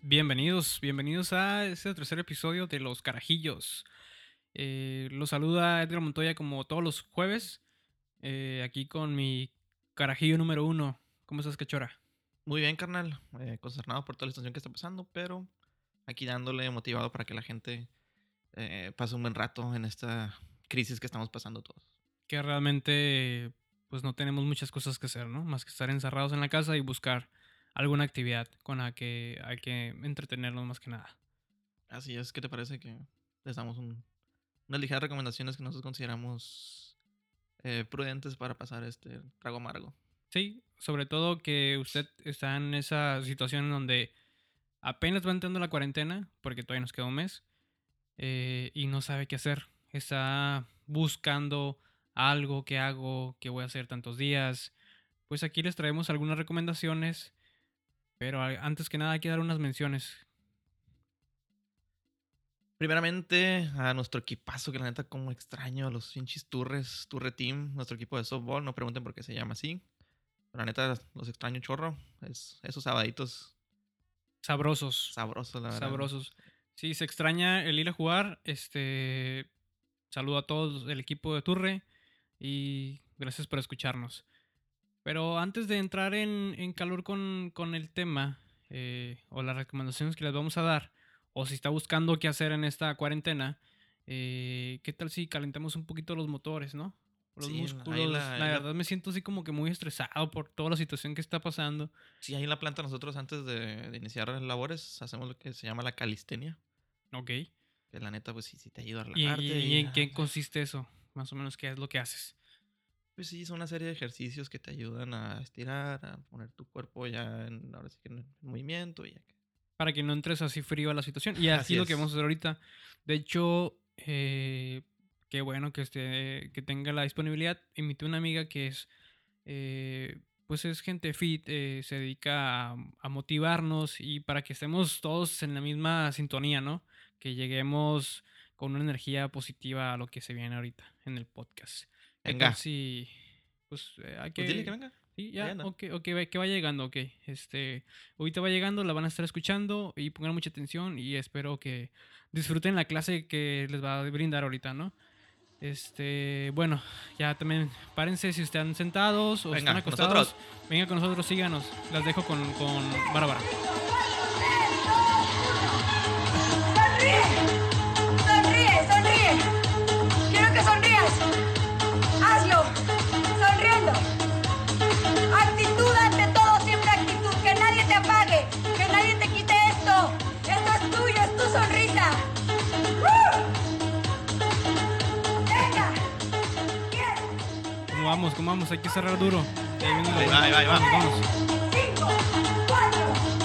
Bienvenidos a este tercer episodio de Los Carajillos. Los saluda Edgar Montoya como todos los jueves, aquí con mi carajillo número uno. ¿Cómo estás, cachora? Muy bien, carnal. Consternado por toda la situación que está pasando, pero aquí dándole motivado para que la gente pase un buen rato en esta crisis que estamos pasando todos. Que realmente pues no tenemos muchas cosas que hacer, ¿no? Más que estar encerrados en la casa y buscar alguna actividad con la que hay que entretenernos más que nada. Así es, ¿qué te parece que les damos unas ligeras recomendaciones que nosotros consideramos prudentes para pasar este trago amargo? Sí, sobre todo que usted está en esa situación en donde apenas va entrando la cuarentena, porque todavía nos queda un mes, y no sabe qué hacer. Está buscando algo que hago, que voy a hacer tantos días. Pues aquí les traemos algunas recomendaciones, pero antes que nada hay que dar unas menciones. Primeramente, a nuestro equipazo, que la neta, como extraño a los pinches Turre Team, nuestro equipo de softball. No pregunten por qué se llama así. Pero la neta, los extraño un chorro. Esos sabaditos Sabrosos, sabrosos, la verdad. sabrosos. Sí, se extraña el ir a jugar. Saludo a todos el equipo de Turre y gracias por escucharnos. Pero antes de entrar en calor con el tema o las recomendaciones que les vamos a dar, o si está buscando qué hacer en esta cuarentena, ¿qué tal si calentamos un poquito los motores, no? Los Sí, ahí músculos. La verdad me siento así como que muy estresado por toda la situación que está pasando. sí, ahí en la planta nosotros antes de iniciar labores hacemos lo que se llama la calistenia. Ok. Que la neta, pues sí te ayuda a ¿Y, relajarte. y en qué consiste eso? Más o menos, ¿qué es lo que haces? Pues sí, son una serie de ejercicios que te ayudan a estirar, a poner tu cuerpo ya ahora sí que en movimiento. Y ya Para que no entres así frío a la situación. Y aquí Así lo que vamos es. a hacer ahorita. De hecho, qué bueno que tenga la disponibilidad. Invité a una amiga que es, pues es gente fit, se dedica a motivarnos y para que estemos todos en la misma sintonía, ¿no? Que lleguemos con una energía positiva a lo que se viene ahorita en el podcast. ¿Qué tal Venga, si, pues hay pues dile que que... venga. Sí, Ahí ya, anda. ok, que va llegando, ok. Ahorita va llegando, la van a estar escuchando y pongan mucha atención y espero que disfruten la clase que les va a brindar ahorita, ¿no? Bueno, ya también párense si están sentados o están Venga, con nosotros. acostados. Venga con nosotros, síganos. Las dejo con Bárbara. ¡Sonríe! ¡Sonríe! ¡Sonríe! ¡Quiero que sonrías! ¡Hazlo! ¡Sonriendo! Actitud ante todo, siempre actitud. Que nadie te apague, que nadie te quite esto. Esto es tuyo, es tu sonrisa. ¡Venga! ¡Bien! ¿Cómo vamos? ¿Cómo vamos? Hay que cerrar duro. Ahí viene lo Ahí va, bueno. ahí va, ahí va. Vamos, vamos. 5, 4,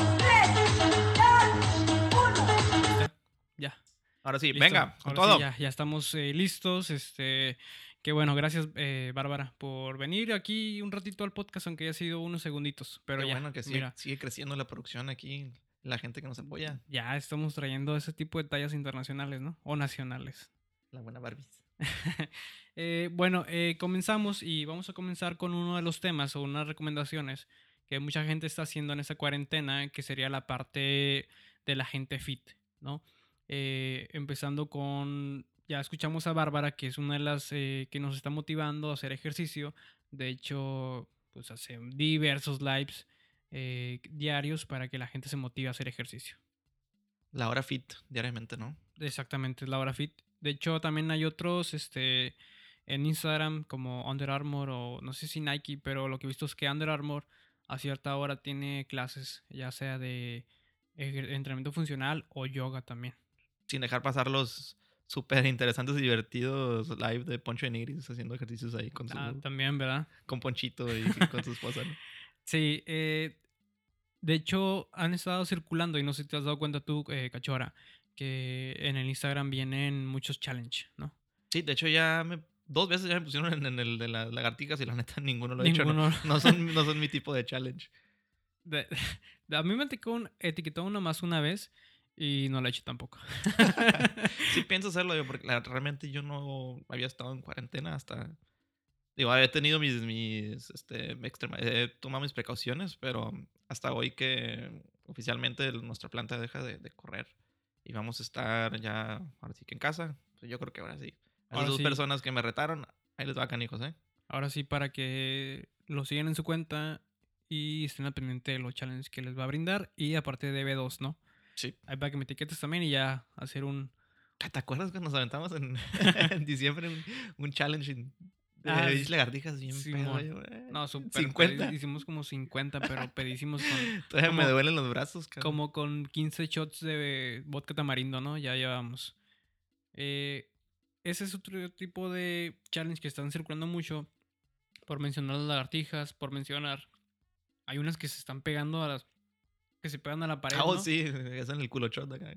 3, 2, 1. Ya. Ahora sí, Listo. venga, con Ahora sí, todo. ya estamos listos. Qué bueno, gracias, Bárbara, por venir aquí un ratito al podcast, aunque haya sido unos segunditos. Pero Qué ya, bueno que mira, sigue creciendo la producción aquí, la gente que nos apoya. ya estamos trayendo ese tipo de tallas internacionales, ¿no? O nacionales. La buena Barbie. Bueno, comenzamos y vamos a comenzar con uno de los temas o unas recomendaciones que mucha gente está haciendo en esa cuarentena, que sería la parte de la gente fit, ¿no? Empezando con, ya escuchamos a Bárbara, que es una de las que nos está motivando a hacer ejercicio. De hecho, pues hace diversos lives diarios para que la gente se motive a hacer ejercicio. La hora fit, diariamente, ¿no? Exactamente, es la hora fit. De hecho, también hay otros en Instagram como Under Armour o no sé si Nike, pero lo que he visto es que Under Armour a cierta hora tiene clases, ya sea de entrenamiento funcional o yoga también. Sin dejar pasar los súper interesantes y divertidos live de Poncho de Nigris haciendo ejercicios ahí También, ¿verdad? con Ponchito y con su esposa, ¿no? Sí, de hecho han estado circulando y no sé si te has dado cuenta tú, cachora, que en el Instagram vienen muchos challenge, ¿no? Sí, de hecho dos veces ya me pusieron en el de las lagartijas y la neta ninguno lo he hecho, no, Ninguno. no son mi tipo de challenge. De- a mí me etiquetó uno más una vez y no lo he hecho tampoco. Sí pienso hacerlo yo, porque realmente yo no había estado en cuarentena hasta... Digo, había tenido he tomado mis precauciones, pero hasta hoy que oficialmente nuestra planta deja de correr. Y vamos a estar ya, ahora sí que en casa. Pues yo creo que ahora sí. A esas Ahora dos sí. personas que me retaron, ahí les va, canijos, ¿eh? Ahora sí, para que lo sigan en su cuenta y estén al pendiente de los challenges que les va a brindar. Y aparte de B2, ¿no? Sí. Ahí para que me etiquetes también y ya hacer un... ¿Te acuerdas que nos aventamos en, en diciembre un challenge de Ah, bichos lagartijas bien Simón. pedo? Güey? No, súper 50. hicimos como 50, pero pedísimos con... Todavía me como- duelen los brazos, cabrón. Como con 15 shots de vodka tamarindo, ¿no? Ya llevamos. Ese es otro tipo de challenge que están circulando mucho. Por mencionar las lagartijas, por mencionar. Hay unas que se están pegando a las. Que se pegan a la pared. Oh, ¿no? sí, es en el culo shot acá.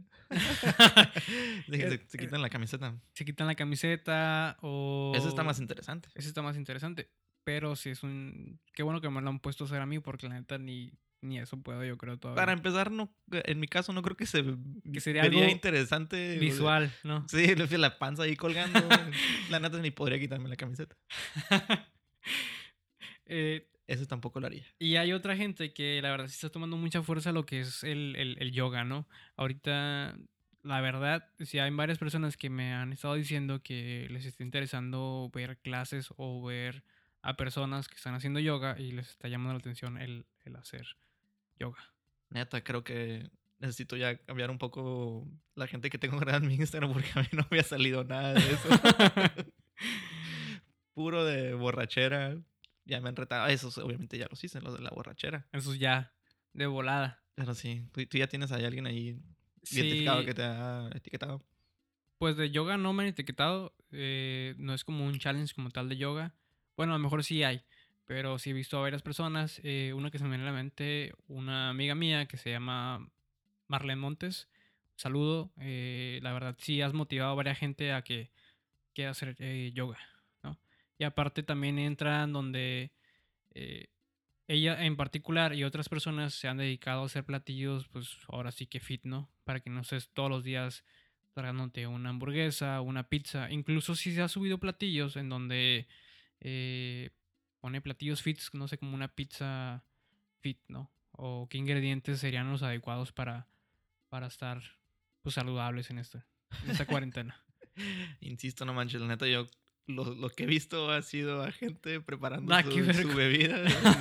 Se quitan la camiseta. Se quitan la camiseta o. Eso está más interesante. Ese está más interesante. Pero sí es un. Qué bueno que me lo han puesto a hacer a mí porque la neta ni eso puedo, yo creo todavía. Para empezar, no, en mi caso no creo que Que sería vería algo interesante. visual, ¿no? Sí, la panza ahí colgando. La neta ni podría quitarme la camiseta. Eso tampoco lo haría. Y hay otra gente que la verdad sí está tomando mucha fuerza lo que es el yoga, ¿no? Ahorita, la verdad, sí hay varias personas que me han estado diciendo que les está interesando ver clases o ver a personas que están haciendo yoga y les está llamando la atención el hacer yoga. Neta, creo que necesito ya cambiar un poco la gente que tengo grabada en mi Instagram porque a mí no me ha salido nada de eso. Puro de borrachera. Ya me han retado. Esos obviamente ya los hice, los de la borrachera. Eso es ya de volada. Pero sí, tú ya tienes ahí alguien ahí identificado Sí, que te ha etiquetado. pues de yoga no me han etiquetado. No es como un challenge como tal de yoga. Bueno, a lo mejor sí hay. Pero sí he visto a varias personas. Una que se me viene a la mente, una amiga mía que se llama Marlene Montes. Saludo. La verdad sí has motivado a varias gente a que quiera hacer yoga, ¿no? Y aparte también entran donde eh, ella en particular y otras personas se han dedicado a hacer platillos, pues ahora sí que fit, ¿no? Para que no estés todos los días tragándote una hamburguesa, una pizza. Incluso si se ha subido platillos en donde pone platillos fits, no sé, como una pizza fit, ¿no? O qué ingredientes serían los adecuados para estar pues, saludables en esta cuarentena. Insisto, no manches, la neta, yo lo que he visto ha sido a gente preparando Ah, qué su verga. bebida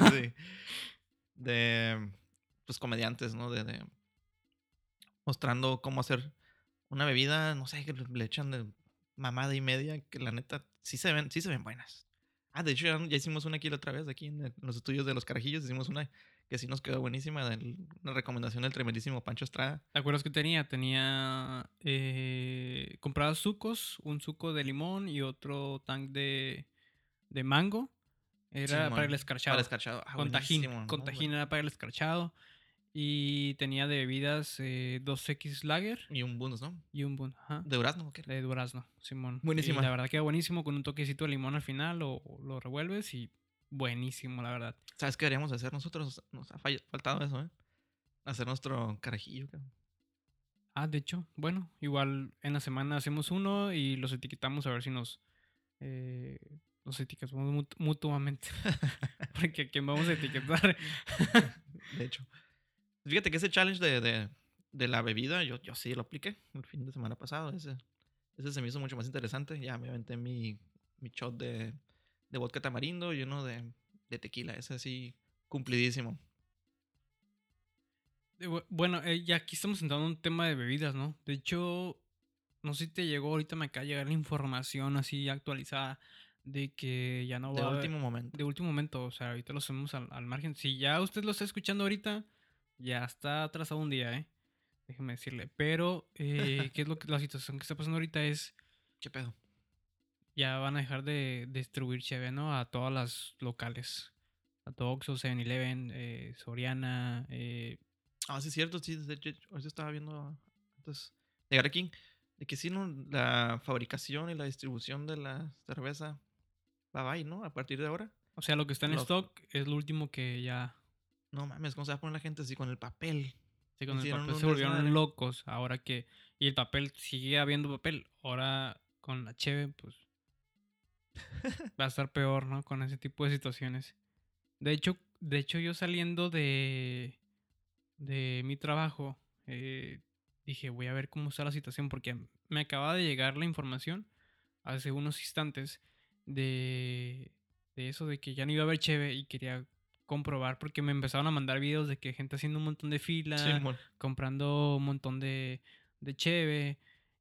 de pues comediantes, ¿no? De mostrando cómo hacer una bebida, no sé, que le echan de mamada y media, que la neta sí se ven buenas. Ah, de hecho ya hicimos una aquí la otra vez, aquí en los estudios de Los Carajillos, hicimos una que sí nos quedó buenísima, una recomendación del tremendísimo Pancho Estrada. ¿Te acuerdas que tenía? Tenía compraba sucos, un suco de limón y otro tank de mango. Era para el escarchado. Para el escarchado. Ah, Con tajín. buenísimo, Con ¿no? tajín era para el escarchado. Y tenía de bebidas 2X Lager Y un bonus, ¿no? y un bun. Ajá. De durazno, ¿o qué era? De durazno, Simón. Buenísima. Y la verdad queda buenísimo con un toquecito de limón al final. Lo revuelves y buenísimo, la verdad. ¿Sabes qué deberíamos hacer nosotros? Nos ha faltado eso, ¿eh? Hacer nuestro carajillo, cabrón. Ah, de hecho, bueno, igual en la semana hacemos uno y los etiquetamos a ver si nos etiquetamos mutuamente. Porque a quién vamos a etiquetar. De hecho. Fíjate que ese challenge de la bebida, yo sí lo apliqué el fin de semana pasado. Ese se me hizo mucho más interesante. Ya me aventé mi shot de vodka tamarindo y uno de tequila. Ese sí, cumplidísimo. Bueno, ya aquí estamos entrando en un tema de bebidas, ¿no? De hecho, no sé si te llegó, ahorita me acaba de llegar la información así actualizada de que ya no va De a haber- último momento. De último momento, o sea, ahorita lo hacemos al margen. Si ya usted lo está escuchando ahorita, ya está atrasado un día, ¿eh? Déjeme decirle. Pero, ¿qué es la situación que está pasando ahorita? Es, ¿Qué pedo? ya van a dejar de distribuir cheve, ¿no? A todas las locales. A todo Oxxo, 7-Eleven, Soriana, Ah, sí, es cierto. Sí, de hecho, ahorita estaba viendo antes de llegar aquí. De que sí, ¿no? La fabricación y la distribución de la cerveza va bye, ¿no? A partir de ahora. o sea, lo que está en Los- stock es lo último que ya... No mames, ¿cómo se va a poner la gente así con el papel? Sí, con el Hicieron papel un se volvieron desmadre. locos. Ahora que... Y el papel, sigue habiendo papel. Ahora con la cheve, pues... va a estar peor, ¿no? Con ese tipo de situaciones. De hecho yo saliendo de mi trabajo, dije, voy a ver cómo está la situación, porque me acaba de llegar la información hace unos instantes de, de eso, de que ya no iba a haber cheve y quería comprobar porque me empezaron a mandar videos de que gente haciendo un montón de fila, Simón. comprando un montón de cheve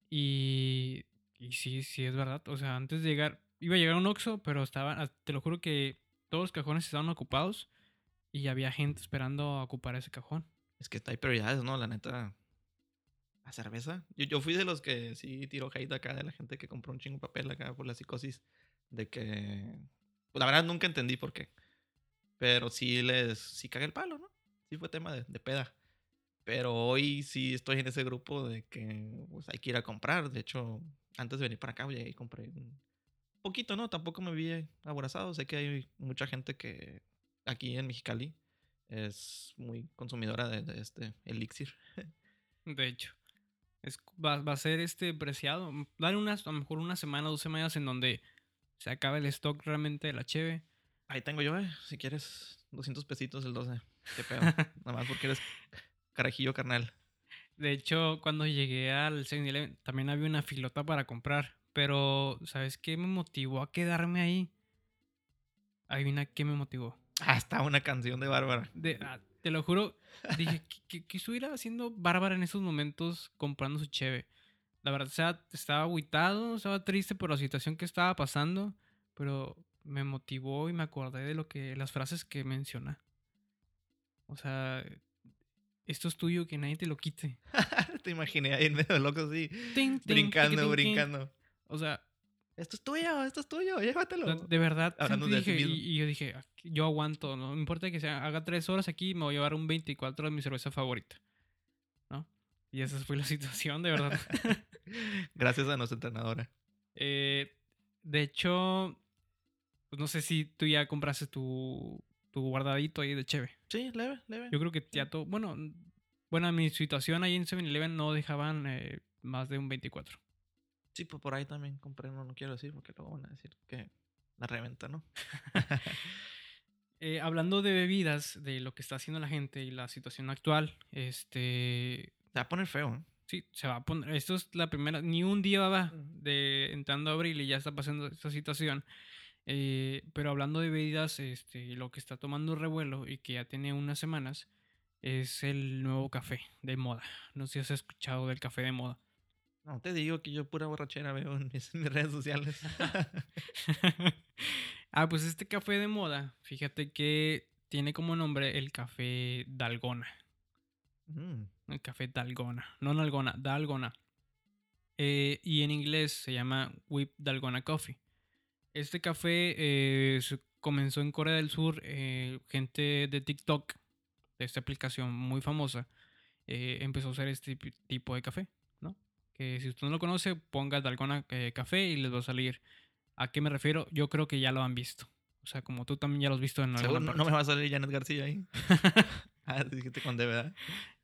y sí, sí es verdad. O sea, antes de llegar, iba a llegar a un Oxxo, pero estaban, te lo juro que todos los cajones estaban ocupados y había gente esperando a ocupar ese cajón. Es que hay prioridades, ¿no? La neta. La cerveza. Yo fui de los que sí tiro hate acá, de la gente que compró un chingo de papel acá por la psicosis. De que. Pues la verdad nunca entendí por qué. Pero sí cagué el palo, ¿no? Sí fue tema de peda. Pero hoy sí estoy en ese grupo de que pues, hay que ir a comprar. De hecho, antes de venir para acá, llegué y compré un poquito, ¿no? Tampoco me vi aborazado. Sé que hay mucha gente que aquí en Mexicali es muy consumidora de este elixir. De hecho, va a ser preciado. Dale a lo mejor una semana, 2 semanas en donde se acabe el stock realmente de la cheve. Ahí tengo yo, si quieres, 200 pesitos el 12. Qué pedo. Nada más porque eres carajillo carnal. De hecho, cuando llegué al 7-Eleven también había una filota para comprar. Pero, ¿sabes qué me motivó a quedarme ahí? Adivina qué me motivó. Hasta una canción de Bárbara. Te lo juro, dije, ¿qué estuviera haciendo Bárbara en esos momentos comprando su cheve? La verdad, o sea, estaba agüitado, estaba triste por la situación que estaba pasando, pero me motivó y me acordé de las frases que menciona. O sea, esto es tuyo, que nadie te lo quite. Te imaginé ahí en medio de locos así, Tin, tin, brincando, tiquitín, brincando. O sea, Esto es tuyo, llévatelo. de verdad, Hablando siempre de sí dije, mismo. y yo dije, yo aguanto, no me importa que haga 3 horas aquí, me voy a llevar un 24 de mi cerveza favorita, ¿no? Y esa fue la situación, de verdad. Gracias a nuestra entrenadora. De hecho, pues no sé si tú ya compraste tu guardadito ahí de cheve. Sí, leve, leve. Yo creo que ya todo, bueno, en mi situación ahí en 7-Eleven no dejaban más de un 24. Sí, pues por ahí también compré, no quiero decir porque luego van a decir que la reventa, ¿no? Hablando de bebidas, de lo que está haciendo la gente y la situación actual, Se va a poner feo, ¿eh? sí, se va a poner, esto es la primera, ni un día va Ujú. de entrando a abril y ya está pasando esta situación. Pero hablando de bebidas, lo que está tomando revuelo y que ya tiene unas semanas es el nuevo café de moda. No sé si has escuchado del café de moda. No te digo que yo pura borrachera veo en mis redes sociales. Pues este café de moda, fíjate que tiene como nombre el café Dalgona. Mm. El café Dalgona, no Nalgona, Dalgona. Y en inglés se llama Whip Dalgona Coffee. Este café comenzó en Corea del Sur, gente de TikTok, de esta aplicación muy famosa, empezó a usar este tipo de café, ¿no? Que si usted no lo conoce, ponga Dalgona café y les va a salir. ¿A qué me refiero? Yo creo que ya lo han visto. O sea, como tú también ya lo has visto en Seguro alguna parte. no me va a salir Janet García ahí. Dijiste con D, ¿verdad?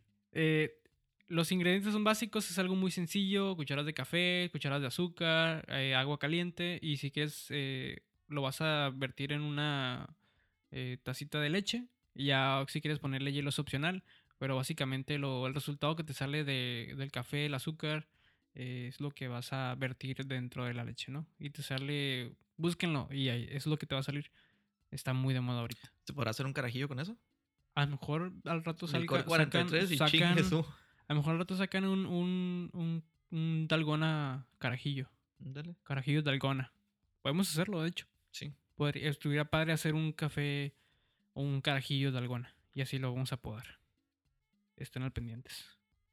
Los ingredientes son básicos, es algo muy sencillo: cucharas de café, cucharas de azúcar, agua caliente, y si quieres lo vas a vertir en una tacita de leche. Y ya si quieres ponerle hielo es opcional, pero básicamente el resultado que te sale del café, el azúcar, es lo que vas a vertir dentro de la leche, ¿no? Y te sale, búsquenlo y ahí, es lo que te va a salir. Está muy de moda ahorita. ¿Se podrá hacer un carajillo con eso? A lo mejor al rato Licor 43 y chingue su. a lo mejor al rato sacan un Dalgona carajillo. Dale. Carajillo Dalgona. Podemos hacerlo, de hecho. Sí. Estuviera padre hacer un café o un carajillo Dalgona. Y así lo vamos a poder. Estén al pendientes.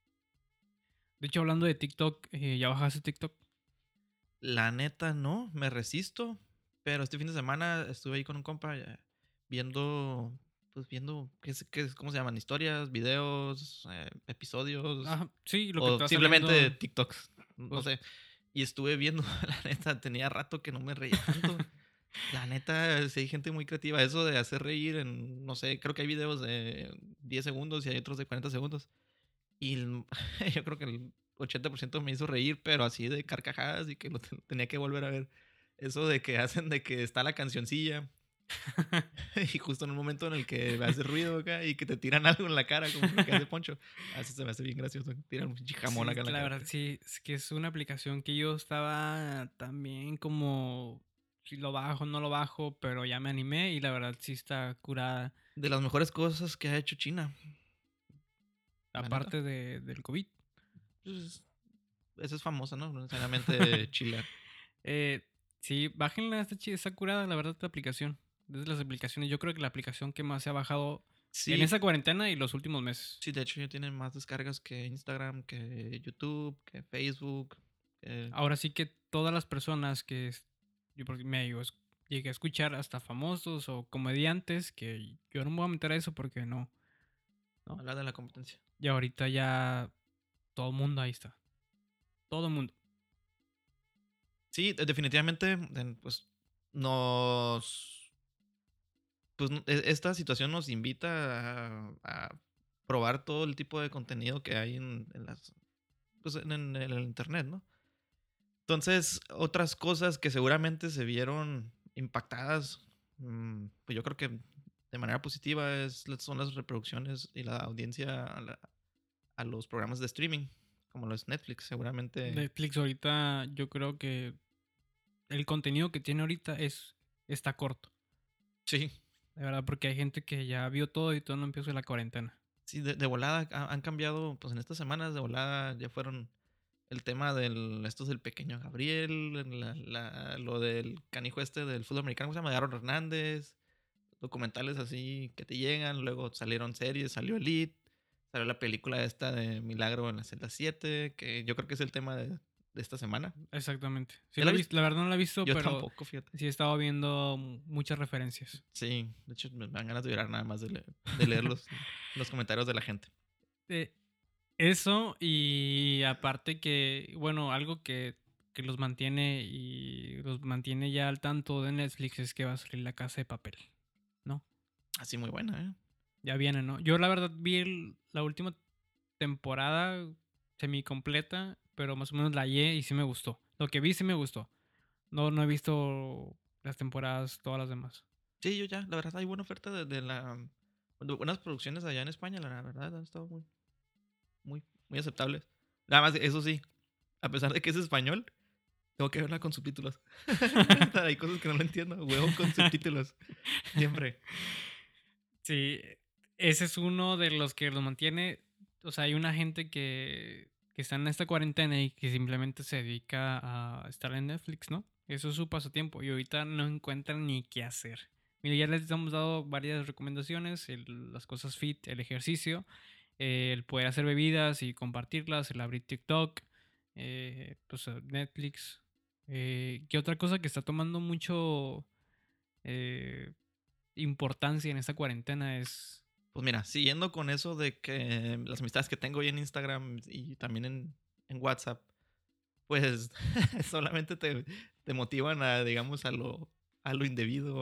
De hecho, hablando de TikTok, ¿ya bajaste TikTok? La neta no, me resisto. Pero este fin de semana estuve ahí con un compa viendo, ¿cómo se llaman? Historias, videos, episodios. Ajá, sí, lo que O te va simplemente saliendo. TikToks. No Pues, sé. Y estuve viendo, la neta, tenía rato que no me reía tanto. La neta, sí hay gente muy creativa. Eso de hacer reír en, no sé, creo que hay videos de 10 segundos y hay otros de 40 segundos. Y yo creo que el 80% me hizo reír, pero así de carcajadas y que lo tenía que volver a ver. Eso de que hacen de que está la cancioncilla Y justo en un momento en el que hace ruido acá y que te tiran algo en la cara, como lo que hace Poncho. Así se me hace bien gracioso. Tiran un pinche jamón Sí, acá en la la cara. verdad, sí, es que es una aplicación que yo estaba también como, si lo bajo, no lo bajo, pero ya me animé y la verdad sí está curada, De las mejores cosas que ha hecho China. La neta. aparte del COVID. Pues, esa es famosa, ¿no? No necesariamente chila. Eh, sí, bájenla, está curada, la verdad, esta aplicación. Desde las aplicaciones, yo creo que la aplicación que más se ha bajado en Sí, esa cuarentena y los últimos meses. sí, de hecho ya tiene más descargas que Instagram, que YouTube, que Facebook. Ahora sí que todas las personas yo porque llegué a escuchar hasta famosos o comediantes, que yo no me voy a meter a eso porque no. Habla de la competencia. Y ahorita ya todo el mundo ahí está. Todo el mundo. Sí, definitivamente, pues nos. Pues esta situación nos invita a probar todo el tipo de contenido que hay pues, en el internet, ¿no? Entonces, otras cosas que seguramente se vieron impactadas, pues yo creo que de manera positiva son las reproducciones y la audiencia a los programas de streaming, como lo es Netflix, seguramente. Netflix ahorita, yo creo que el contenido que tiene ahorita está corto. Sí, De verdad, porque hay gente que ya vio todo y todo no empieza la cuarentena. sí, de volada han cambiado, pues en estas semanas de volada ya fueron el tema esto es del pequeño Gabriel, lo del canijo este del fútbol americano, ¿cómo se llama? De Aaron Hernández, documentales así que te llegan, luego salieron series, salió Elite, salió la película esta de Milagro en la celda 7, que yo creo que es el tema de esta semana. Exactamente. Sí, ¿Ya la viste? la verdad no la he visto, Yo pero tampoco, fíjate. sí he estado viendo muchas referencias. Sí, de hecho me dan ganas de llorar nada más de leer los comentarios de la gente. Eso y aparte que, bueno, algo que los mantiene ya al tanto de Netflix es que va a salir La Casa de Papel, ¿no? Así muy buena, ¿eh? Ya viene, ¿no? Yo la verdad vi la última temporada semi completa, pero más o menos la hallé y sí me gustó. Lo que vi sí me gustó. No he visto las temporadas, todas las demás. Sí, yo ya, la verdad hay buena oferta de buenas producciones allá en España, la verdad, han estado muy aceptables. Nada más, eso sí, a pesar de que es español, tengo que verla con subtítulos. Hay cosas que no lo entiendo, huevo con subtítulos. Siempre. Sí, ese es uno de los que los mantiene. O sea, hay una gente que está en esta cuarentena y que simplemente se dedica a estar en Netflix, ¿no? Eso es su pasatiempo y ahorita no encuentran ni qué hacer. Mira, ya les hemos dado varias recomendaciones, las cosas fit, el ejercicio, el poder hacer bebidas y compartirlas, el abrir TikTok, pues Netflix. ¿Qué otra cosa que está tomando mucho importancia en esta cuarentena es... Pues mira, siguiendo con eso de que las amistades que tengo hoy en Instagram y también en WhatsApp, pues solamente te motivan digamos, a lo indebido,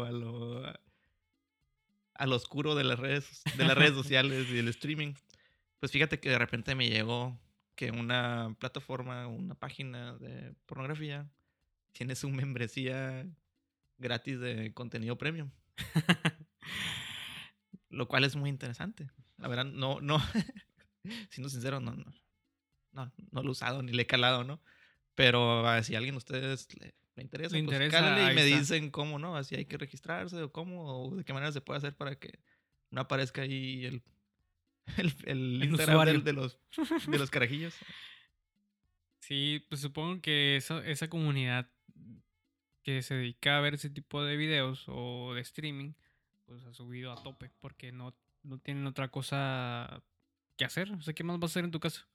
a lo oscuro de las redes sociales y el streaming. Pues fíjate que de repente me llegó que una plataforma, una página de pornografía, tiene su membresía gratis de contenido premium. Lo cual es muy interesante. La verdad, no, siendo sincero, no lo he usado ni le he calado, ¿no? Pero si a alguien de ustedes le interesa, Le pues interesa, cálale y ahí me está. dicen cómo, ¿no? Así hay que registrarse o cómo, o de qué manera se puede hacer para que no aparezca ahí el Instagram usuario. de los carajillos. Sí, pues supongo que esa comunidad que se dedica a ver ese tipo de videos o de streaming, pues ha subido a tope porque no tienen otra cosa que hacer. O sea, ¿qué más vas a hacer en tu casa?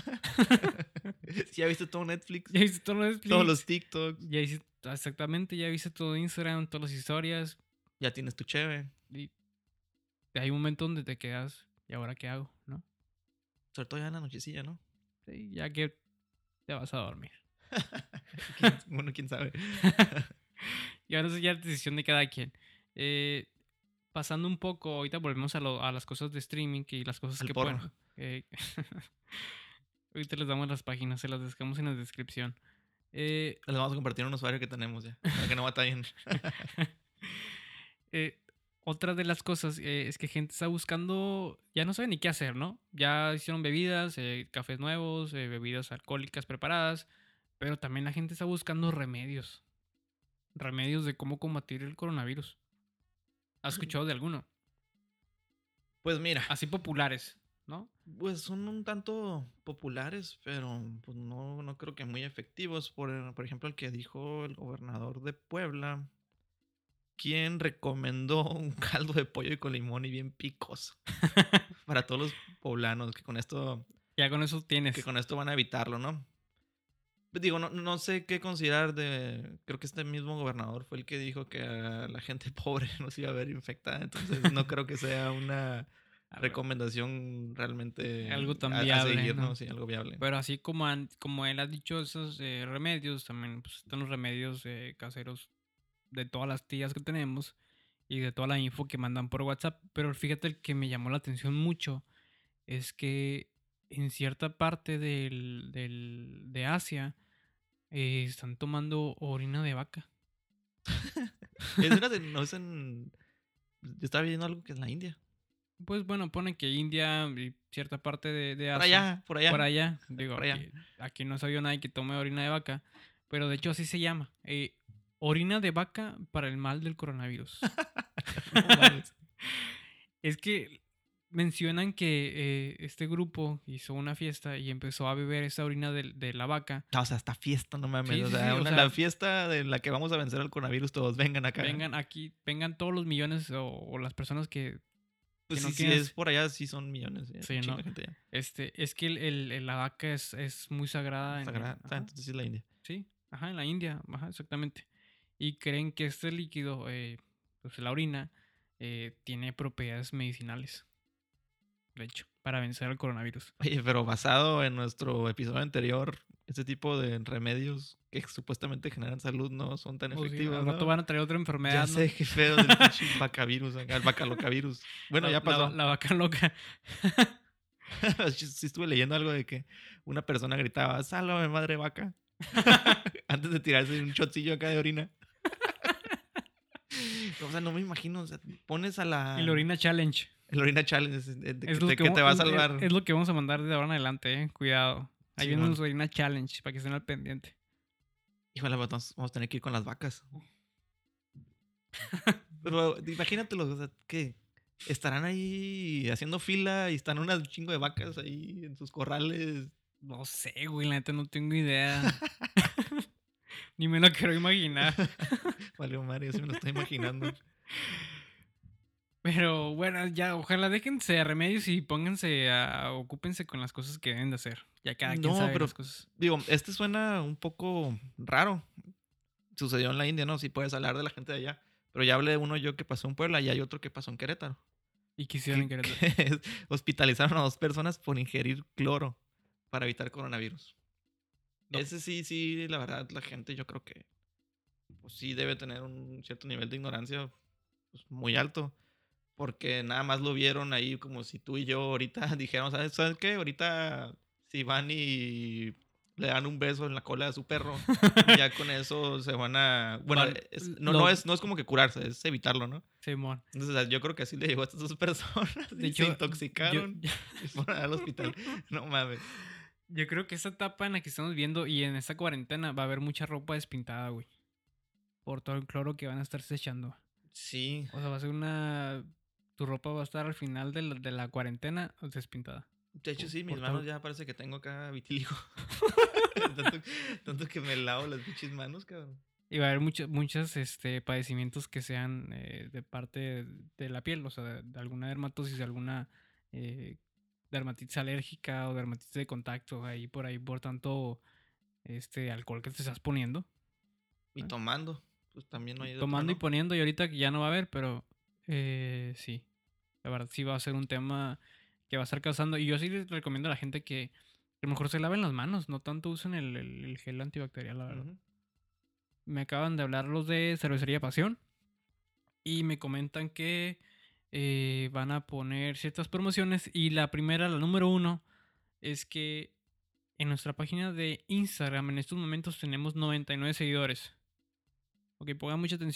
Si ya viste todo Netflix, Ya viste todo Netflix. todos los TikToks, Ya viste, exactamente, ya viste todo Instagram, todas las historias. ya tienes tu cheve. Y hay un momento donde te quedas, ¿y ahora qué hago? ¿No? Sobre todo ya en la nochecilla, ¿no? Sí, ya que te vas a dormir. Bueno, quién sabe. Y ahora eso ya es decisión de cada quien. Pasando un poco, ahorita volvemos a las cosas de streaming y las cosas Al que porno. pueden. Ahorita les damos las páginas, se las dejamos en la descripción. Les vamos a compartir un usuario que tenemos ya, para que no batallen. Otra de las cosas es que gente está buscando, ya no sabe ni qué hacer, ¿no? Ya hicieron bebidas, cafés nuevos, bebidas alcohólicas preparadas, pero también la gente está buscando remedios. Remedios de cómo combatir el coronavirus. ¿Has escuchado de alguno? Pues mira, Así populares, ¿no? pues son un tanto populares, pero pues no creo que muy efectivos. Por ejemplo, el que dijo el gobernador de Puebla, quien recomendó un caldo de pollo con limón y bien picoso para todos los poblanos, Ya con eso que tienes. con esto van a evitarlo, ¿no? Digo, no sé qué considerar creo que este mismo gobernador fue el que dijo que a la gente pobre no se iba a ver infectada, entonces no creo que sea una recomendación realmente Algo tan a viable, seguir, ¿no? ¿no? Sí, algo viable. Pero así como él ha dicho esos remedios, también pues, están los remedios caseros de todas las tías que tenemos y de toda la info que mandan por WhatsApp. Pero fíjate, el que me llamó la atención mucho es que en cierta parte de Asia están tomando orina de vaca. No es en... Yo estaba viendo algo que es en la India. Pues bueno, pone que India y cierta parte de Por Asia. allá, por allá. Por allá. Digo, Por allá. aquí no sabía nadie que tome orina de vaca. Pero de hecho así se llama. Orina de vaca para el mal del coronavirus. No mames. Es que mencionan que este grupo hizo una fiesta y empezó a beber esa orina de la vaca. O sea, esta fiesta, no mames. Sí, o sí, sea, sí, o la sea, fiesta de la que vamos a vencer al coronavirus, todos vengan acá. vengan aquí, vengan todos los millones o las personas que Pues no si quieren- es por allá, sí son millones. Sí, Chingo ¿no? de gente allá. es que la vaca es muy sagrada. Sagrada. Ajá. Entonces sí es la India. Sí, ajá, en la India, ajá, exactamente. Y creen que este líquido, pues la orina, tiene propiedades medicinales, de hecho, para vencer el coronavirus. Oye, pero basado en nuestro episodio anterior, este tipo de remedios que supuestamente generan salud no son tan O sí, efectivos, al rato ¿no? van a traer otra enfermedad, Ya ¿no? sé qué feo del pinche vacavirus, el vacalocavirus. Bueno, ya pasó. La vaca loca. Sí estuve leyendo algo de que una persona gritaba, sálvame, madre vaca. Antes de tirarse un shotcillo acá de orina. O sea, no me imagino. O sea, pones a la... Y la orina challenge. El orina challenge Es lo de que te va a salvar. Es lo que vamos a mandar de ahora en adelante, cuidado. Ahí viene Simón. los orina challenge, para que estén al pendiente. Híjole, vamos a tener que ir con las vacas. Pero imagínatelo, o sea, que estarán ahí haciendo fila y están unas chingo de vacas ahí en sus corrales. No sé, güey, la neta no tengo idea. Ni me lo quiero imaginar. Vale, Mario, se me lo estoy imaginando. Pero bueno, ya, ojalá déjense de remedios y pónganse ocúpense con las cosas que deben de hacer. Ya cada quien No, sabe pero las cosas. digo, este suena un poco raro. Sucedió en la India, ¿no? Sí puedes hablar de la gente de allá. Pero ya hablé de uno yo que pasó en Puebla y hay otro que pasó en Querétaro. Y quisieran Que- querer. que hospitalizaron a 2 personas por ingerir cloro para evitar coronavirus. No. Ese sí, la verdad, la gente yo creo que pues sí debe tener un cierto nivel de ignorancia pues, muy alto. Porque nada más lo vieron ahí como si tú y yo ahorita dijéramos, ¿sabes qué? Ahorita si van y le dan un beso en la cola de su perro, ya con eso se van a... Bueno, no es como que curarse, es evitarlo, ¿no? Simón. Entonces, o sea, yo creo que así le llegó a estas 2 personas De y hecho, se intoxicaron y fueron al hospital. No mames. Yo creo que esa etapa en la que estamos viendo y en esta cuarentena va a haber mucha ropa despintada, güey. Por todo el cloro que van a estarse echando. Sí. O sea, va a ser una... Tu ropa va a estar al final de la cuarentena despintada. De hecho, sí, mis Por manos todo. ya parece que tengo acá vitiligo. tanto que me lavo las pinches manos, cabrón. Y va a haber muchos padecimientos que sean de parte de la piel, o sea, de alguna dermatosis, de alguna dermatitis alérgica o dermatitis de contacto, ahí por tanto alcohol que te estás poniendo. Y tomando, pues también no hay de Tomando y otra, ¿no? poniendo, y ahorita que ya no va a haber, pero sí, la verdad sí va a ser un tema que va a estar causando. Y yo sí les recomiendo a la gente que a lo mejor se laven las manos, no tanto usen el gel antibacterial, la verdad. Ujú. Me acaban de hablar los de Cervecería Pasión y me comentan que van a poner ciertas promociones y la primera, la número 1, es que en nuestra página de Instagram en estos momentos tenemos 99 seguidores. Ok, pongan mucha atención.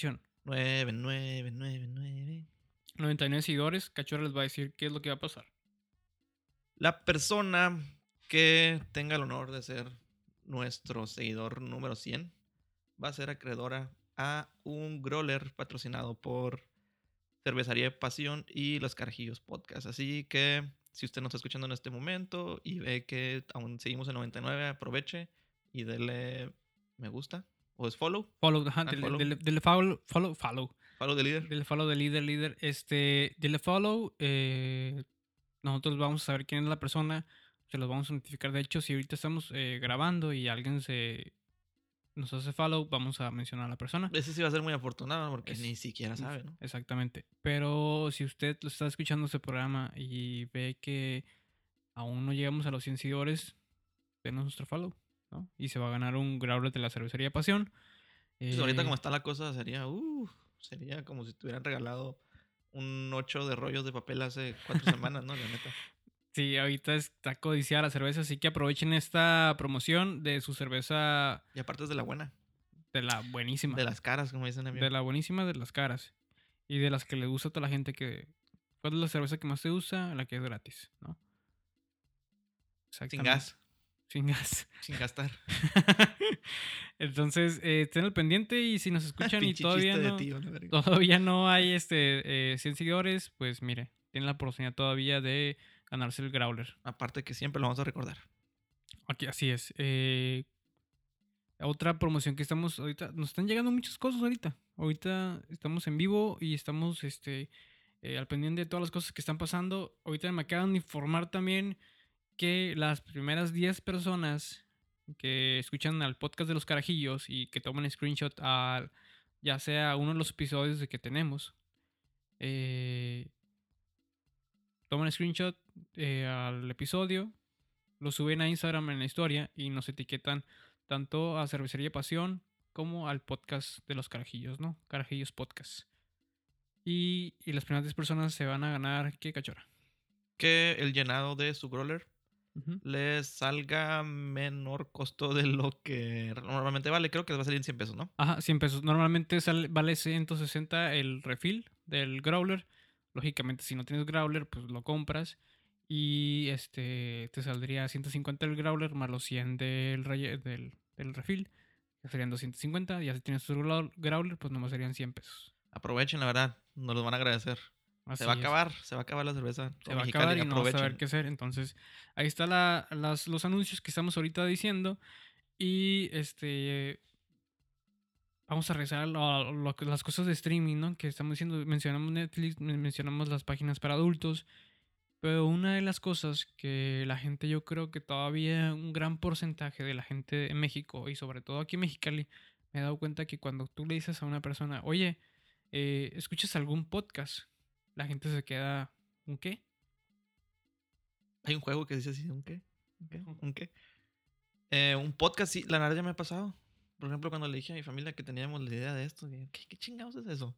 99999. 99 seguidores, Cachorra les va a decir qué es lo que va a pasar. La persona que tenga el honor de ser nuestro seguidor número 100 va a ser acreedora a un growler patrocinado por Cervecería Pasión y Los Carajillos Podcast. Así que si usted nos está escuchando en este momento y ve que aún seguimos en 99, aproveche y dele me gusta o es follow. Follow, ajá, follow. dele follow. Follow de líder. Dele follow de líder. Dele follow. Nosotros vamos a saber quién es la persona. Se los vamos a notificar. De hecho, si ahorita estamos grabando y alguien nos hace follow, vamos a mencionar a la persona. Ese sí va a ser muy afortunado porque ni siquiera sabe, ¿no? Exactamente. Pero si usted lo está escuchando este programa y ve que aún no llegamos a los 100 seguidores, denos nuestro follow, ¿no? Y se va a ganar un growler de la Cervecería Pasión. Pues ahorita como está la cosa sería como si te hubieran regalado un 8 de rollos de papel hace 4 semanas, ¿no? La neta. Sí, ahorita está codiciada la cerveza, así que aprovechen esta promoción de su cerveza. Y aparte es de la buena. De la buenísima. De las caras, como dicen a mí. De la buenísima de las caras. Y de las que le gusta a toda la gente que... ¿Cuál es la cerveza que más te gusta? La que es gratis, ¿no? Sin gas. Sin gas. Sin gastar. Entonces, estén al pendiente y si nos escuchan y todavía no, tío, todavía no hay 100 seguidores, pues mire, tienen la oportunidad todavía de ganarse el growler. Aparte que siempre lo vamos a recordar. Aquí, así es. Otra promoción que estamos ahorita, nos están llegando muchas cosas ahorita. Ahorita estamos en vivo y estamos al pendiente de todas las cosas que están pasando. Ahorita me acaban de informar también que las primeras 10 personas que escuchan al podcast de Los Carajillos y que toman screenshot ya sea uno de los episodios de que tenemos, toman screenshot al episodio, lo suben a Instagram en la historia y nos etiquetan tanto a Cervecería Pasión como al podcast de Los Carajillos, ¿no? Carajillos Podcast. Y las primeras 10 personas se van a ganar, ¿qué, Cachorra? Que el llenado de su growler les salga menor costo de lo que normalmente vale. Creo que va a salir en 100 pesos, ¿no? Ajá, 100 pesos. Normalmente vale 160 el refill del growler. Lógicamente, si no tienes growler, pues lo compras. Y te saldría 150 el growler más los 100 del refill. Que serían 250. Ya si tienes tu growler, pues nomás serían 100 pesos. Aprovechen, la verdad. Nos los van a agradecer. Se va a acabar la cerveza. Se va a acabar y no vamos a saber qué hacer. Entonces, ahí están los anuncios que estamos ahorita diciendo. Y vamos a regresar a las cosas de streaming, ¿no? Que estamos diciendo, mencionamos Netflix, mencionamos las páginas para adultos. Pero una de las cosas que la gente, yo creo que todavía un gran porcentaje de la gente en México y sobre todo aquí en Mexicali, me he dado cuenta que cuando tú le dices a una persona, oye, ¿escuchas algún podcast? La gente se queda, ¿un qué? Hay un juego que dice así, ¿un qué? ¿Un qué? Un podcast, sí, la verdad ya me ha pasado. Por ejemplo, cuando le dije a mi familia que teníamos la idea de esto, ¿qué chingados es eso?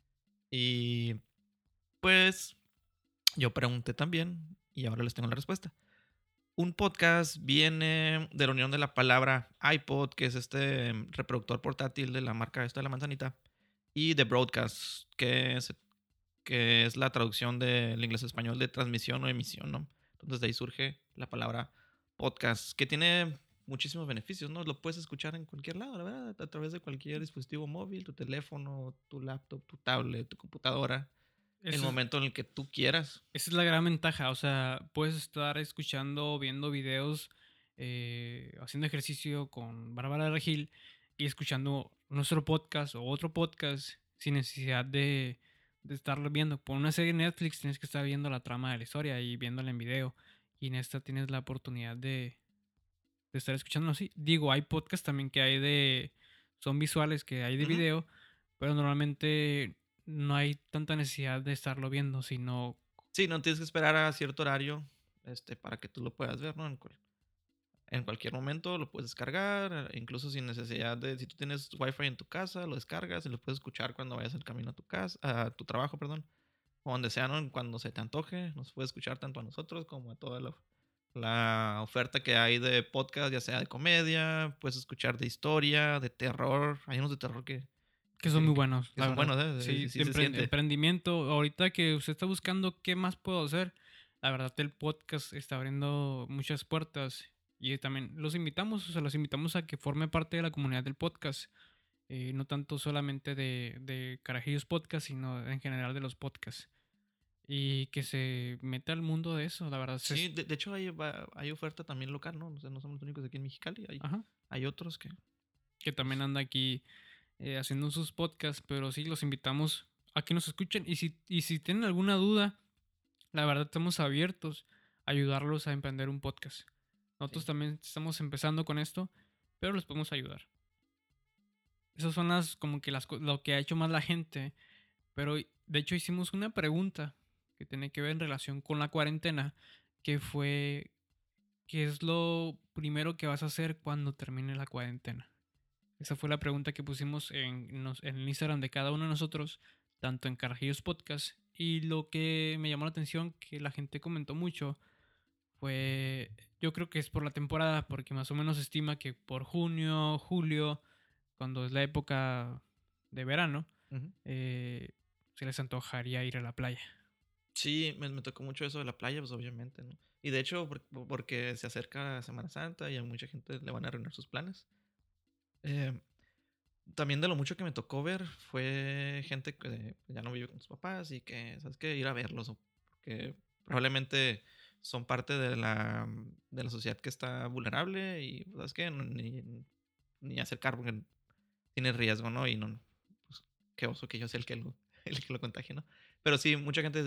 Y pues yo pregunté también y ahora les tengo la respuesta. Un podcast viene de la unión de la palabra iPod, que es este reproductor portátil de la marca esta de la manzanita, y de broadcast, que es la traducción del inglés a español de transmisión o emisión, ¿no? Entonces de ahí surge la palabra podcast, que tiene muchísimos beneficios, ¿no? Lo puedes escuchar en cualquier lado, la verdad, a través de cualquier dispositivo móvil, tu teléfono, tu laptop, tu tablet, tu computadora, el momento en el que tú quieras. Esa es la gran ventaja, o sea, puedes estar escuchando, viendo videos, haciendo ejercicio con Bárbara Regil y escuchando nuestro podcast o otro podcast sin necesidad de estarlo viendo. Por una serie de Netflix tienes que estar viendo la trama de la historia y viéndola en video. Y en esta tienes la oportunidad de estar escuchando así. Digo, hay podcasts también que son visuales, que hay de video, pero normalmente no hay tanta necesidad de estarlo viendo, sino... Sí, no tienes que esperar a cierto horario para que tú lo puedas ver, ¿no? En cualquier momento lo puedes descargar, incluso sin necesidad de... Si tú tienes Wi-Fi en tu casa, lo descargas y lo puedes escuchar cuando vayas al camino a tu casa, a tu trabajo, perdón. O donde sea, ¿no? Cuando se te antoje, nos puedes escuchar tanto a nosotros como a toda la oferta que hay de podcast, ya sea de comedia, puedes escuchar de historia, de terror. Hay unos de terror que Que son muy buenos. Que la son verdad. buenos, Sí, sí se siente. emprendimiento. Ahorita que usted está buscando qué más puedo hacer, la verdad el podcast está abriendo muchas puertas y también los invitamos a que forme parte de la comunidad del podcast. No tanto solamente de Carajillos Podcast, sino en general de los podcasts. Y que se meta al mundo de eso, la verdad. Sí, de hecho hay oferta también local, ¿no? O sea, no somos los únicos aquí en Mexicali. Ajá. Hay otros que... Que también anda aquí haciendo sus podcasts, pero sí los invitamos a que nos escuchen. Y si tienen alguna duda, la verdad estamos abiertos a ayudarlos a emprender un podcast. Nosotros Sí. también estamos empezando con esto, pero les podemos ayudar. Esas son como que lo que ha hecho más la gente. Pero de hecho hicimos una pregunta que tiene que ver en relación con la cuarentena, que fue, ¿qué es lo primero que vas a hacer cuando termine la cuarentena? Esa fue la pregunta que pusimos en el Instagram de cada uno de nosotros, tanto en Carajillos Podcast. Y lo que me llamó la atención, que la gente comentó mucho, fue, yo creo que es por la temporada, porque más o menos se estima que por junio, julio, cuando es la época de verano, Ujú. se les antojaría ir a la playa. Sí, me tocó mucho eso de la playa, pues obviamente, ¿no? Y de hecho, porque se acerca Semana Santa y a mucha gente le van a arruinar sus planes. Eh, También de lo mucho que me tocó ver fue gente que ya no vive con sus papás y que, ¿sabes qué? Ir a verlos, porque probablemente son parte de la sociedad que está vulnerable y, ¿sabes qué? Ni acercar porque tiene riesgo, ¿no? Y no, pues qué oso que yo sea el que lo contagie, ¿no? Pero sí, mucha gente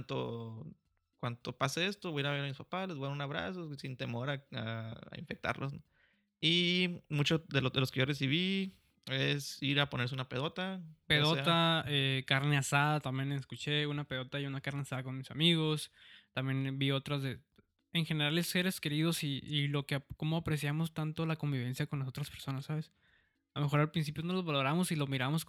cuanto pase esto, voy a ir a ver a mis papás, les voy a dar un abrazo sin temor a infectarlos, ¿no? Y muchos de los que yo recibí es ir a ponerse una pedota. Ya sea. Pedota, carne asada, también escuché una pedota y una carne asada con mis amigos. También vi otras de, en general, es seres queridos y cómo apreciamos tanto la convivencia con las otras personas, ¿sabes? A lo mejor al principio no los valoramos y lo miramos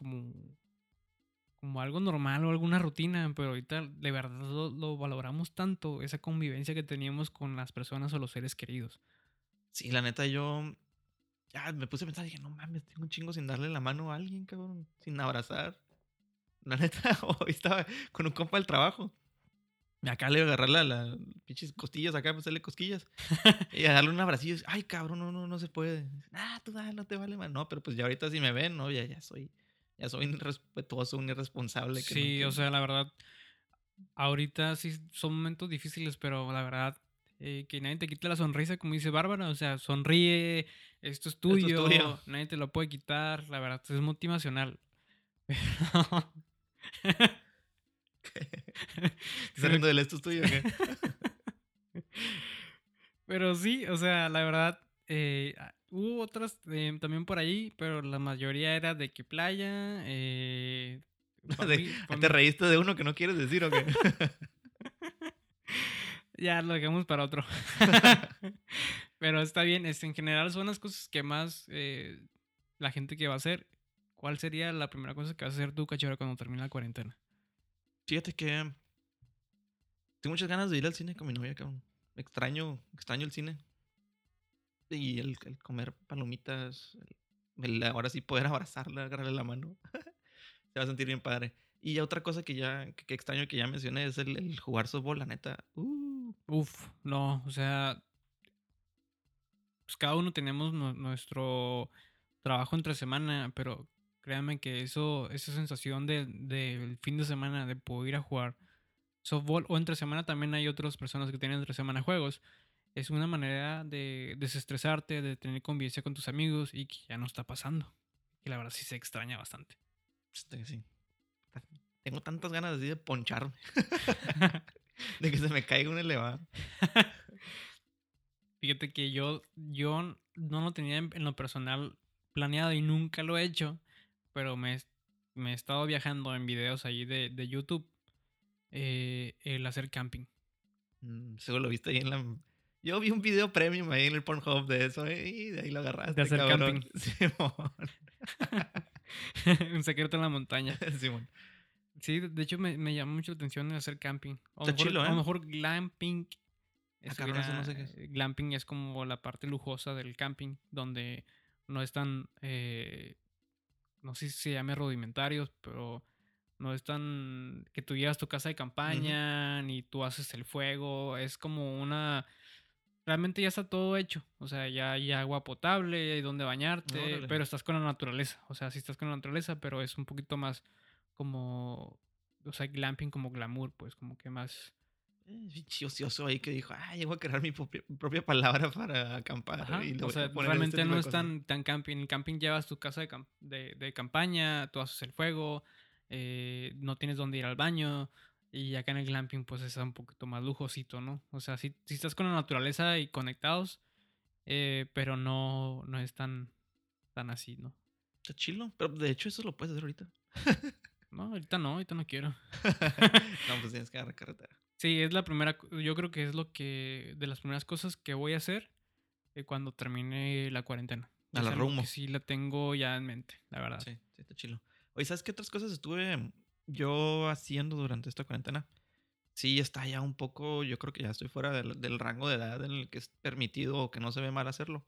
como algo normal o alguna rutina, pero ahorita de verdad lo valoramos tanto, esa convivencia que teníamos con las personas o los seres queridos. Sí, la neta, yo ya me puse a pensar, dije, no mames, tengo un chingo sin darle la mano a alguien, cabrón, sin abrazar. La neta, hoy estaba con un compa del trabajo. Y acá le iba a agarrar las pinches costillas, acá pues hacerle cosquillas. Y a darle un abracillo. Ay, cabrón, no se puede. Ah, tú dale, no te vale más. No, pero pues ya ahorita si me ven, no, ya soy un irrespetuoso, un irresponsable. Sí, o sea, la verdad, ahorita sí son momentos difíciles, pero la verdad, que nadie te quite la sonrisa, como dice Bárbara, o sea, sonríe, esto es Esto es tuyo. tuyo, nadie te lo puede quitar, la verdad, es motivacional. ¿Estás riendo del esto es tuyo o qué? Pero sí, o sea, la verdad, hubo otras también por ahí, pero la mayoría era de que playa, ¿Te reíste de uno que no quieres decir o qué? Ya lo dejamos para otro. Pero está bien, en general son las cosas que más la gente que va a hacer. ¿Cuál sería la primera cosa que vas a hacer tú, cachorro, cuando termine la cuarentena? Fíjate que tengo muchas ganas de ir al cine con mi novia, cabrón. Extraño el cine. Y el comer palomitas. Ahora sí poder abrazarla, agarrarle la mano. Se va a sentir bien padre. Y otra cosa que extraño que ya mencioné es el jugar softball, la neta. Uf, no, o sea, pues cada uno tenemos nuestro trabajo entre semana, pero créanme que esa sensación del fin de semana de poder ir a jugar softball o entre semana también hay otras personas que tienen entre semana juegos. Es una manera de desestresarte, de tener convivencia con tus amigos y que ya no está pasando. Y la verdad sí se extraña bastante. Sí. Tengo tantas ganas así de poncharme. De que se me caiga un elevado. Fíjate que yo no lo tenía en lo personal planeado y nunca lo he hecho, pero me he estado viajando en videos ahí de YouTube el hacer camping. Seguro lo viste ahí en la... Yo vi un video premium ahí en el Pornhub de eso y de ahí lo agarraste, De hacer cabrón. camping. Simón. Un secreto en la montaña. Simón. Sí, de hecho me llama mucho la atención el hacer camping. Está chilo, A lo mejor glamping. Cabrón, eso no sé qué es. Glamping es como la parte lujosa del camping, donde no es tan no sé si se llame rudimentarios, pero no es tan que tú llevas tu casa de campaña, ni tú haces el fuego, es como una... Realmente ya está todo hecho, o sea, ya hay agua potable, hay donde bañarte, Órale. pero estás con la naturaleza, o sea, sí estás con la naturaleza, pero es un poquito más como, o sea, glamping como glamour, pues como que más... Pinche ocioso ahí que dijo, ay, voy a crear mi propia palabra para acampar Ajá, y le o voy sea, a poner este realmente tipo no de es cosas. tan camping. En camping llevas tu casa de campaña, tú haces el fuego, no tienes dónde ir al baño. Y acá en el glamping, pues es un poquito más lujosito, ¿no? O sea, sí estás con la naturaleza y conectados, pero no es tan así, ¿no? Está chilo, pero de hecho eso lo puedes hacer ahorita. No, ahorita no quiero. No, pues tienes que agarrar carretera. Sí, es la primera, yo creo que es de las primeras cosas que voy a hacer cuando termine la cuarentena. A Es la algo rumbo. que sí la tengo ya en mente, la verdad. Sí, sí, está chilo. Oye, ¿sabes qué otras cosas estuve yo haciendo durante esta cuarentena? Sí, está ya un poco, yo creo que ya estoy fuera del rango de edad en el que es permitido o que no se ve mal hacerlo.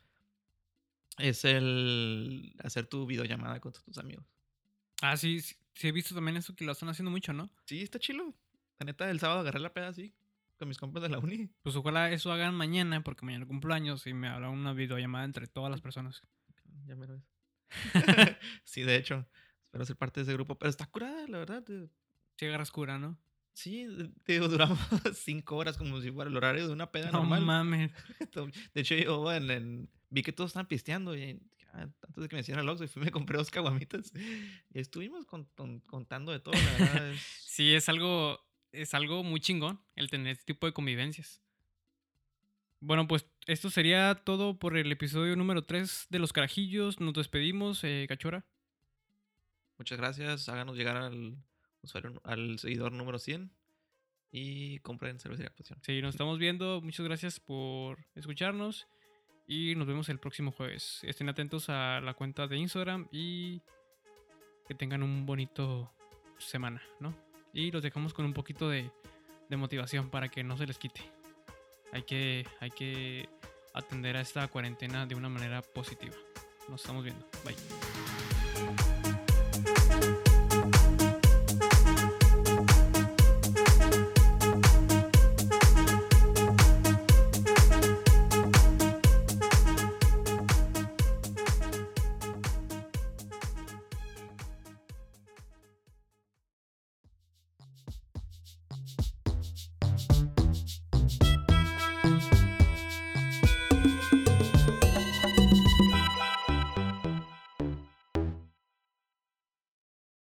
Es el hacer tu videollamada con tus amigos. Ah, sí he visto también eso que lo están haciendo mucho, ¿no? Sí, está chilo. La neta, el sábado agarré la peda así, con mis compas de la uni. Pues ojalá eso hagan mañana, porque mañana cumpleaños y me habrá una videollamada entre todas las personas. Ya me lo ves. Sí, de hecho, espero ser parte de ese grupo, pero está curada, la verdad. Sí agarras cura, ¿no? Sí, te digo, duramos 5 horas como si fuera el horario de una peda No normal. mames. De hecho, yo vi que todos estaban pisteando y antes de que me hicieran el Oxxo, fui y me compré 2 caguamitas y estuvimos contando de todo, la verdad. Sí, es algo muy chingón el tener este tipo de convivencias. Bueno, pues esto sería todo por el episodio número 3 de Los Carajillos. Nos despedimos, Cachora. Muchas gracias. Háganos llegar al seguidor número 100 y compren Cervecería Pasión. Sí, nos estamos viendo. Muchas gracias por escucharnos y nos vemos el próximo jueves. Estén atentos a la cuenta de Instagram y que tengan un bonito semana, ¿no? Y los dejamos con un poquito de motivación para que no se les quite. Hay que atender a esta cuarentena de una manera positiva. Nos estamos viendo. Bye.